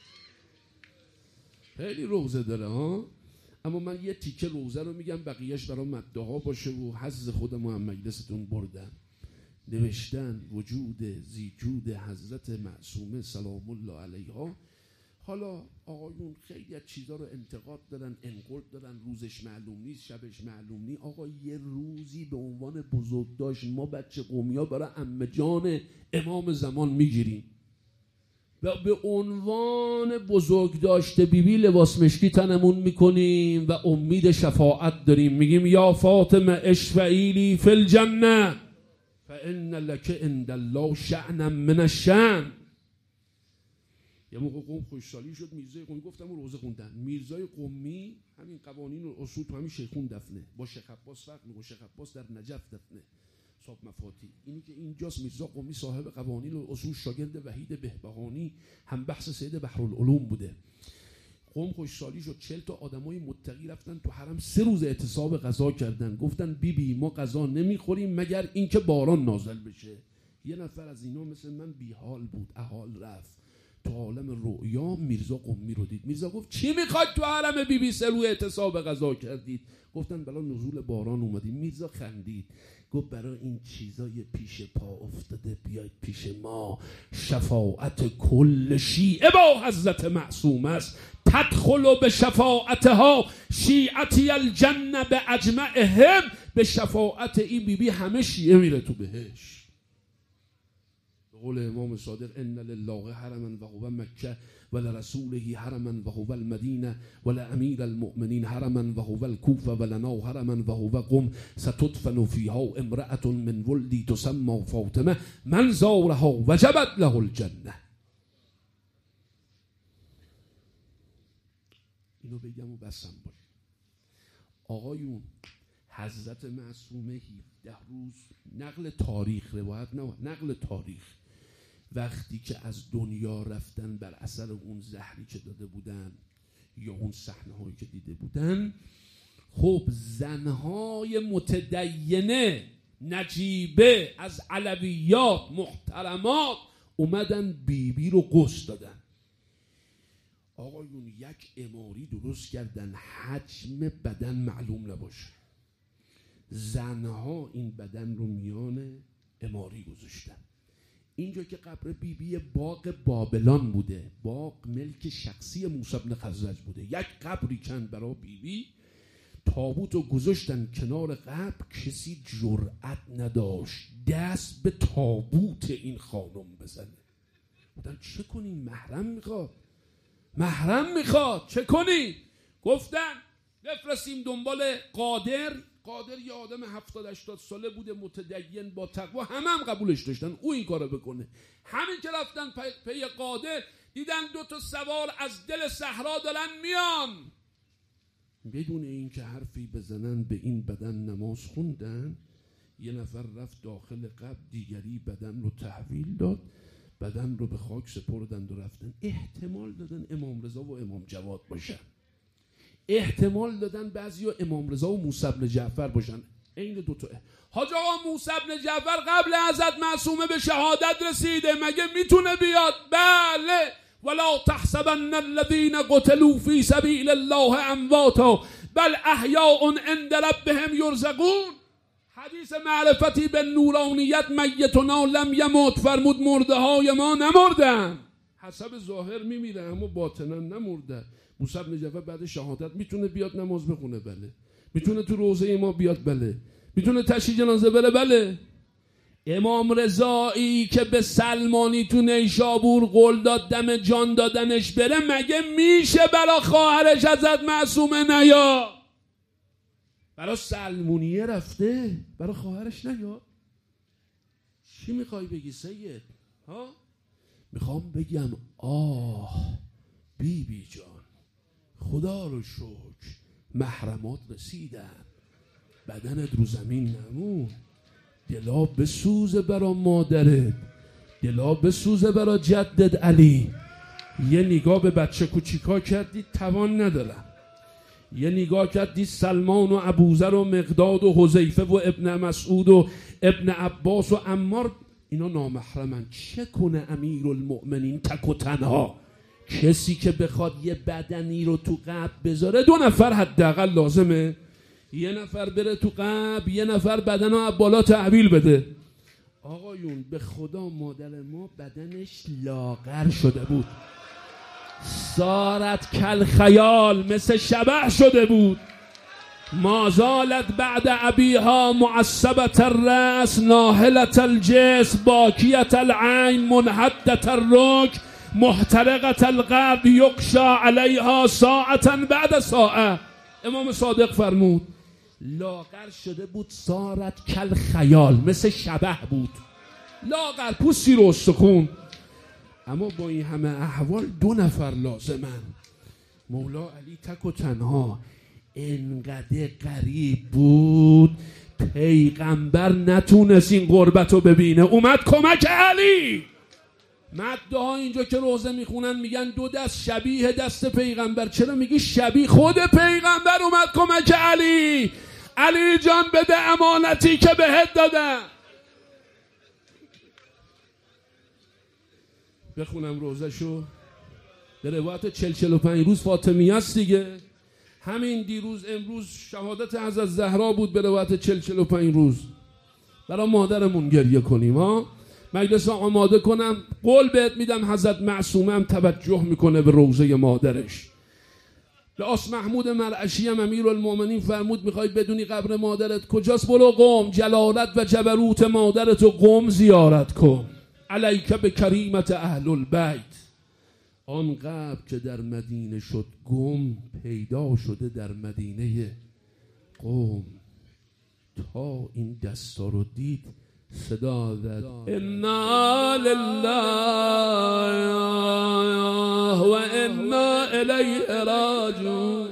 S1: خیلی روزه داره ها. اما من یه تیکه روزه رو میگم، بقیهش برای مدعا باشه و حظ خودم هم مجلستون بردم. نوشتن وجود زیجود حضرت معصومه سلام الله علیها. حالا آقایون خیلی از چیزا رو انتقاد دارن، انقد دارن، روزش معلوم نیست، شبش معلوم نیست. آقا یه روزی به عنوان بزرگداشت ما بچه قومیا برای عمه جان امام زمان میگیریم و به عنوان بزرگداشت بیبی لباس مشکی تنمون میکنیم و امید شفاعت داریم. میگیم یا فاطمه اشفعیلی فی الجنه فان لک عند الله شأنا من الشأن. یه موقع قوم خوشحالی شد، میرزای قومی گفتم روزه خوندن. میرزای قومی همین قوانین و اصول تو همین شیخون دفنه، با شیخ عباس فرق میکنه. شیخ عباس در نجف دفنه صاحب مفاتیح. اینی که اینجاست میرزا قومی صاحب قوانین و اصول، شاگرد وحید بهبهانی، هم بحث سید بحرالعلوم بوده. قوم خوشحالی شد، 40 تا آدمای متقی رفتن تو حرم 3 روز اعتصاب غذا کردن. گفتن بیبی ما غذا نمیخوریم مگر اینکه باران نازل بشه. یه نفر از اینا مثل من بیحال بود، احال رفت تو عالم رؤیا، میرزا قمی رو دید. میرزا گفت چی میخواید تو حرم بیبی 3 روز اعتصاب غذا کردید؟ گفتن بلا نزول باران اومدیم. میرزا خندید گفت برای این چیزای پیش پا افتاده بیاید پیش ما. شفاعت کل شیعه با حضرت معصوم است، تدخل به شفاعتها شیعتی الجنه به اجمعهم. به شفاعت این بیبی همه شیعه میره تو بهش. به قول امام صادق ان لله حرما و هو مکه و لرسوله حرما و هو المدینه و لامیر المؤمنین حرما و هو الکوفه و لنا حرما و هو قم ستدفن فیها امرأة من ولدی تسمى فاطمه من زارها وجبت له الجنه. اینو بگم و بسم باشه. آقایون حضرت معصومه 17 روز، نقل تاریخ، روایت نه، نقل تاریخ، وقتی که از دنیا رفتن بر اثر اون زهری که داده بودن یا اون صحنه هایی که دیده بودن، خب زنهای متدینه نجیبه از علویات محترمات اومدن بیبی رو غسل دادن. آقایون یک اماری درست کردن حجم بدن معلوم نباشه. زنها این بدن رو میان اماری گذاشتن. اینجا که قبر بیبی باغ بابلان بوده، باغ ملک شخصی موسی بن خزرج بوده، یک قبری کند برای بیبی، تابوت رو گذاشتن کنار قبر. کسی جرأت نداشت دست به تابوت این خانم بزنه. بودن چه کنیم؟ محرم میخواد، محرم میخواد، چه کنیم؟ گفتن بفرستیم دنبال قادر. قادر یه آدم 70-80 ساله بوده، متدین با تقوا، هم قبولش داشتن او این کارو بکنه. همین که رفتن پی قادر دیدن 2 سوار از دل صحرا دارن میان، بدون این که حرفی بزنن به این بدن نماز خوندن. یه نفر رفت داخل قبر، دیگری بدن رو تحویل داد، بدن رو به خاک سپردند و رفتن. احتمال دادن امام رضا و امام جواد باشن، احتمال دادن بعضیا امام رضا و موسی بن جعفر باشن. این 2 تا حاج آقا موسی بن جعفر قبل حضرت معصومه به شهادت رسیده، مگه میتونه بیاد؟ بله. ولا تحسبن الذين قتلوا في سبيل الله امواتا بل احیاء عند ربهم یرزقون. حدیث معرفتی به نورانیت میتنا لم یموت، فرمود مرده های ما نمردن. حسب ظاهر میمیره اما باطنا نمرده. موسی بن جعفر بعد شهادت میتونه بیاد نماز بخونه؟ بله. میتونه تو روضه ما بیاد؟ بله. میتونه تشییع جنازه بره؟ بله. امام رضایی که به سلمانی تو نیشابور قول داد دم جان دادنش بره، مگه میشه برا خواهرش حضرت معصومه نیا؟ برا سلمونیه رفته، برا خواهرش نیا؟ چی میخوای بگی سید؟ ها؟ میخوام بگم آه بیبی جان، خدا رو شکر محرمات رسیدن، بدنت رو زمین نمون. دلا بسوزه برا مادرت، دلا بسوزه برا جدت علی. یه نگاه به بچه کوچیکا کردی، توان ندارم. یه نگاه کرد دید سلمان و ابوذر و مقداد و حذیفه و ابن مسعود و ابن عباس و عمار اینا نامحرمن. چه کنه امیرالمؤمنین تک و تنها؟ کسی که بخواد یه بدنی رو تو قبر بذاره 2 نفر حداقل لازمه. یه نفر بره تو قبر، یه نفر بدن رو از بالا تحویل بده. آقایون به خدا مادر ما بدنش لاغر شده بود، صارت کل خیال، مثل شبح شده بود. ما زالت بعد ابیها معصبت الرأس ناهلت الجسم باکیت العین منحدت الرک محترقت القلب یقشا علیها ساعتا بعد ساعه. امام صادق فرمود لاغر شده بود، صارت کل خیال، مثل شبح بود، لاغر، پوستی رو استخون. اما با این همه احوال 2 نفر لازمن. مولا علی تک و تنها انقدر غریب بود پیغمبر نتونست این غربت رو ببینه، اومد کمک علی. مده ها اینجا که روزه میخونن میگن 2 دست شبیه دست پیغمبر. چرا میگی شبیه؟ خود پیغمبر اومد کمک علی. علی جان بده امانتی که بهت دادم. بخونم روزشو. به روایت 40-45 روز فاطمیه است دیگه. همین دیروز امروز شهادت حضرت زهرا بود به روایت 40-45 روز. برای مادرمون گریه کنیم ها. مجلس آماده کنم، قول بهت میدم حضرت معصومه هم توجه میکنه به روضه مادرش. لعاص محمود مرعشی هم امیرالمؤمنین فرمود میخوای بدونی قبر مادرت کجاست؟ برو قم، جلالت و جبروت مادرت و قم زیارت کن. علیک به کریمت اهل البیت. آن قبر که در مدینه شد گم، پیدا شده در مدینه قم. تا این دستا رو دید صدا زد انا لله و انا الیه راجعون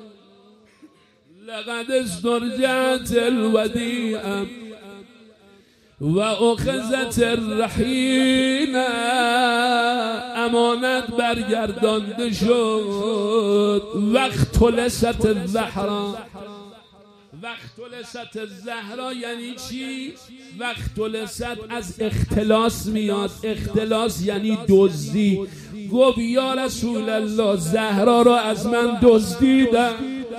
S1: لقد استرجعت الودیعه و اخذت الرحیم. امانت برگردانده شد. وقت لست الزهرا. وقت لست الزهرا یعنی چی؟ وقت لست از اختلاس میاد. اختلاس یعنی دزدی. گفت یا رسول الله زهرا را از من دزدیدن.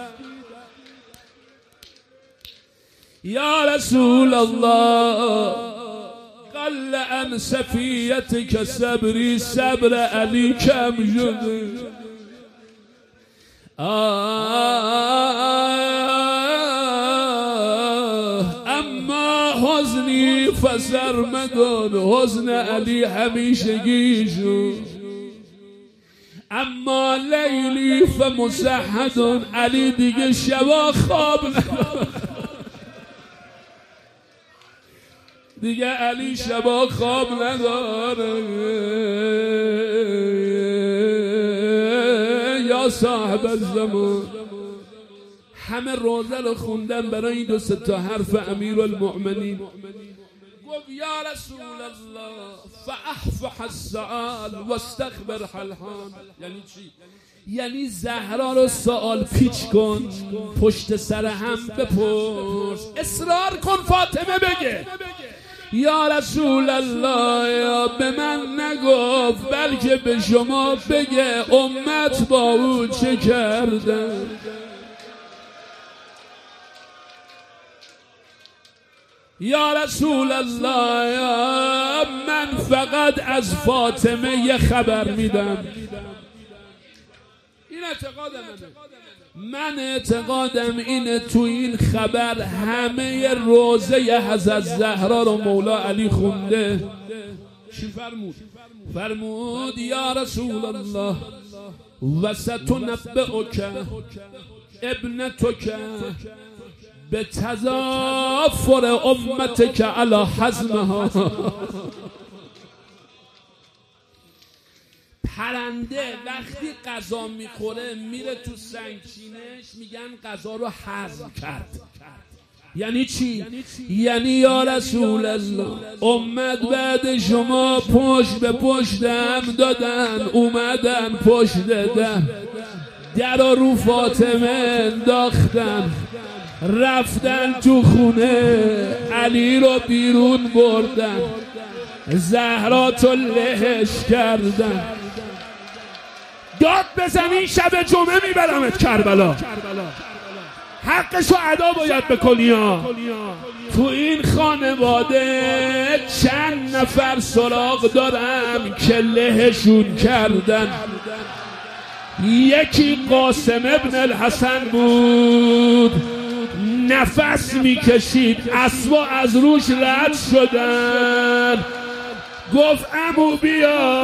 S1: یا رسول الله قل ام صفیتک صبری، صبر علی کم شده. اما حزنی فسرمدان، حزن علی همیشگی شد. اما لیلی فمسحدان، علی دیگه شبا خواب نداره. دیگه علی شبا خواب نداره. یا صاحب الزمان. همه روزه رو خوندن برای این 2-3 تا حرف امیرالمؤمنین. گفت یا رسول الله فاحفح السؤال واستخبر الحال. یعنی چی؟ یعنی زهرا رو سوال پیچ کن، پشت سر هم بپرس، اصرار کن فاطمه بگه. یا رسول الله یا به من نگفت بلکه به شما بگه امت با او چه کردن. یا رسول الله یا من فقط از فاطمه یه خبر میدم. این اعتقاد من اعتقادم اینه تو این خبر همه روزه حضرت زهرا رو مولا علی خونده. چی فرمود؟ فرمود یا رسول الله و ستنبئک ابنتک به تضافر امتک علی حزمها. پرنده وقتی غذا میخوره میره تو سنگچینش، میگن غذا رو هضم کرد. یعنی چی؟ یعنی یا رسول الله امت بعد شما پشت به پشتم دادن، اومدن پشت دادن درا رو فاطمه انداختن، رفتن تو خونه علی رو بیرون بردن، زهرا تو لهش کردن. داد بزنی شب جمعه میبرمت کربلا، حقشو ادا باید بکنی ها. تو این خانواده چند نفر سراغ دارم که لهشون کردن. یکی قاسم ابن الحسن بود، نفس میکشید اسبا از روش رد شدن، گفت عمو بیا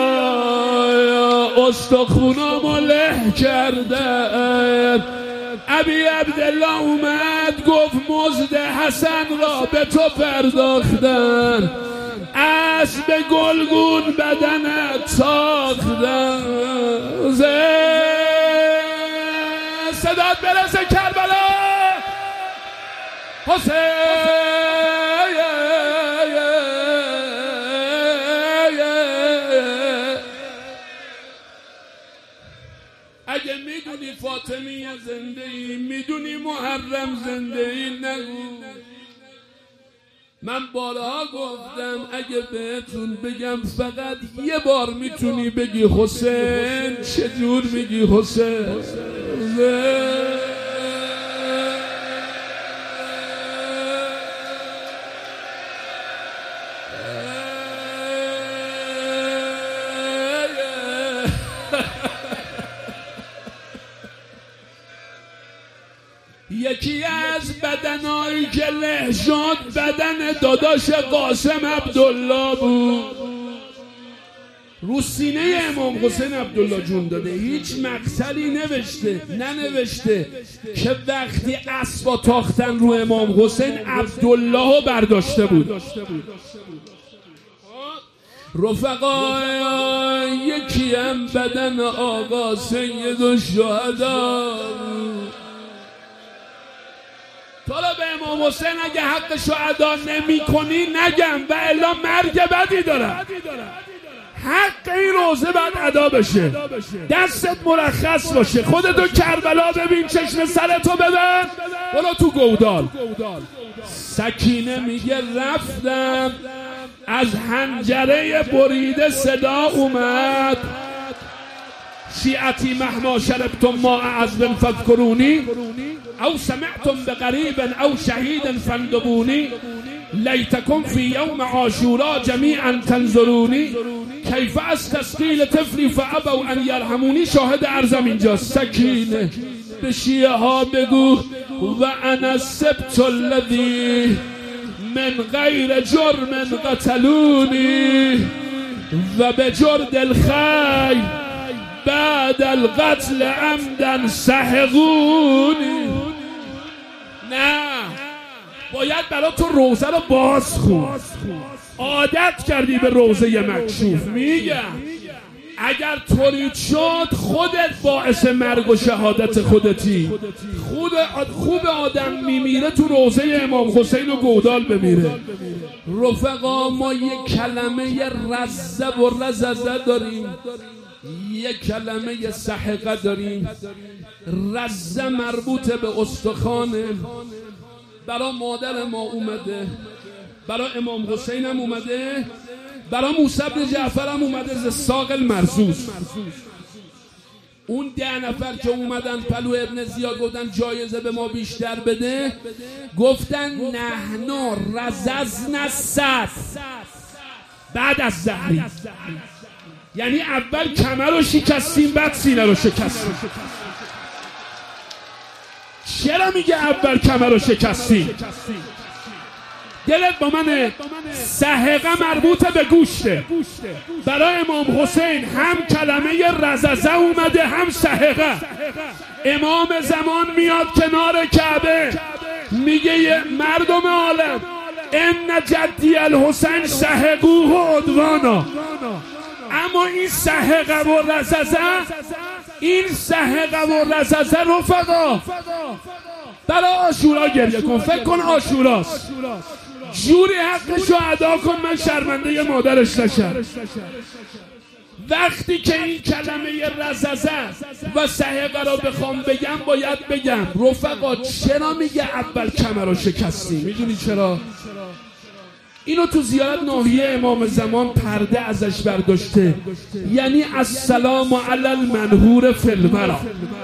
S1: استخونامو له کردن. ابی عبدالله اومد گفت مزد حسن را به تو پرداختن، اسب گلگون بدنت ساختن. صدات برسه کربلا حسین. اگه میدونی فاطمی زنده ای، میدونی محرم زنده ای، نگو. من بارها گفتم اگه بهتون بگم فقط یه بار میتونی بگی حسین، چجور میگی حسین؟ یکی از بدنایی که له شد بدن داداش قاسم عبدالله بود. رو سینه امام حسین عبدالله جون داده، هیچ مقتلی ننوشته که وقتی اسبا تاختن رو امام حسین عبدالله رو برداشته بود. رفقا یکی هم بدن آقا سید الشهدا. تو را به امام حسین اگه حقشو ادا نمی کنی نگم و الا مرگ بدی دارم. حق این روزه باید ادا بشه، دستت مرخص باشه. خودتو کربلا ببین، چشم سرتو ببند، برو تو گودال. سکینه میگه رفتم از حنجره بریده صدا اومد، شیعتی مهما شربتم ما عذب فذكرونی او سمعتم بقریب او شهید فاندبونی لیتکم فی یوم عاشورا جمیعا تنظرونی کیف استسقی لطفلی فابوا ان یرحمونی. شاهد ارزم اینجاست. سکینه به شیعه ها بگو و انا السبت الذی من غیر جرم قتلونی و به جرد الخیل بعد القتل عمدا سحقونی. نه، باید برای تو روزه رو باز خون. عادت کردی به روزه مکشوف. میگم اگر طوری شد خودت باعث مرگ و شهادت خودتی. خوب آدم میمیره تو روزه امام حسین و گودال بمیره. رفقا ما یک کلمه رزه و رززه داریم، یک کلمه سحقه داریم. رزه مربوط به استخوانه. برای مادر ما اومده، برای امام حسین هم اومده، برای موسی بن جعفر هم اومده ز ساق المرزوز. اون 10 نفر که اومدن پلو ابن زیاد گفتن جایزه به ما بیشتر بده، گفتن نحنا رززنا الصد بعد از زهری. یعنی اول کمر رو شکستیم بعد سینه رو شکستیم. چرا میگه اول کمر رو شکستیم؟ دلت با منه؟ سحقه مربوط به گوشته. برای امام حسین هم کلمه رززه اومده هم سحقه. امام زمان میاد کنار کعبه میگه مردم عالم ان جدی الحسین سحقوه عدوانا. اما این سحقه و رززه، این سحقه و رززه رفقا برای عاشورا گریه کن. فکر کن عاشوراست، جوری حقشو ادا کن من شرمنده مادرش نشم. وقتی که این کلمه رززه و سحقه را بخوام بگم باید بگم رفقا چرا میگه اول کمر رو شکستی؟ میدونی چرا؟ اینو تو زیارت ناحیه امام زمان پرده ازش برداشته، یعنی السلام علی المنهور فی الورا.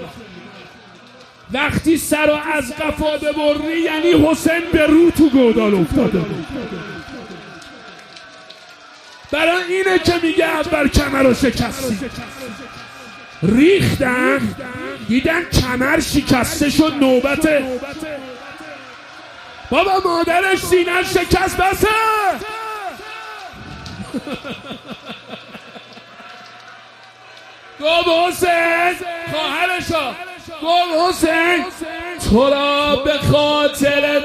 S1: وقتی سر رو از قفا ببری یعنی حسین به رو تو گودال افتاده بود. برای اینه که میگه اول کمر رو شکستی. ریختن دیدن کمر شکسته شد، نوبته بابا مادرش سینه شکست بسه. گفت حسین خواهرشا، گفت حسین تو را به خاطر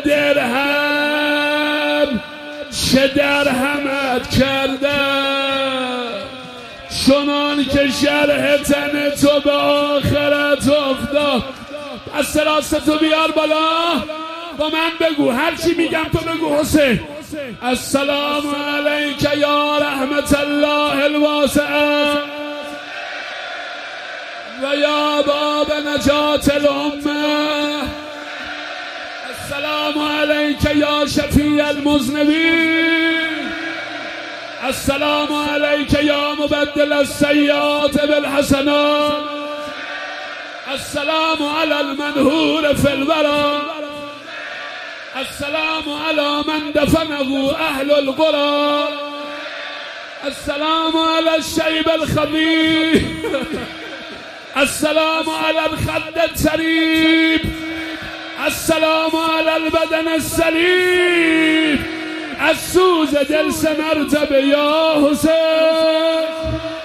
S1: درهم چه درهمت کردم، چنان که شرح تن تو به آخرت افتاد. از راستتو بیار بالا با من بگو، هر چی میگم تو بگو حسین. السلام علیک یا رحمت الله الواسعه و یا باب نجات الامه. السلام علیک یا شفیع المذنبین. السلام علیک یا مبدل السیئات بالحسنات. السلام علی المنهور فی الورا. السلام على من دفنه اهل القرى. السلام على الشيب الخبيث. السلام على الخد السريب. السلام على البدن السليم. السوز دل سمرتب يا حسين.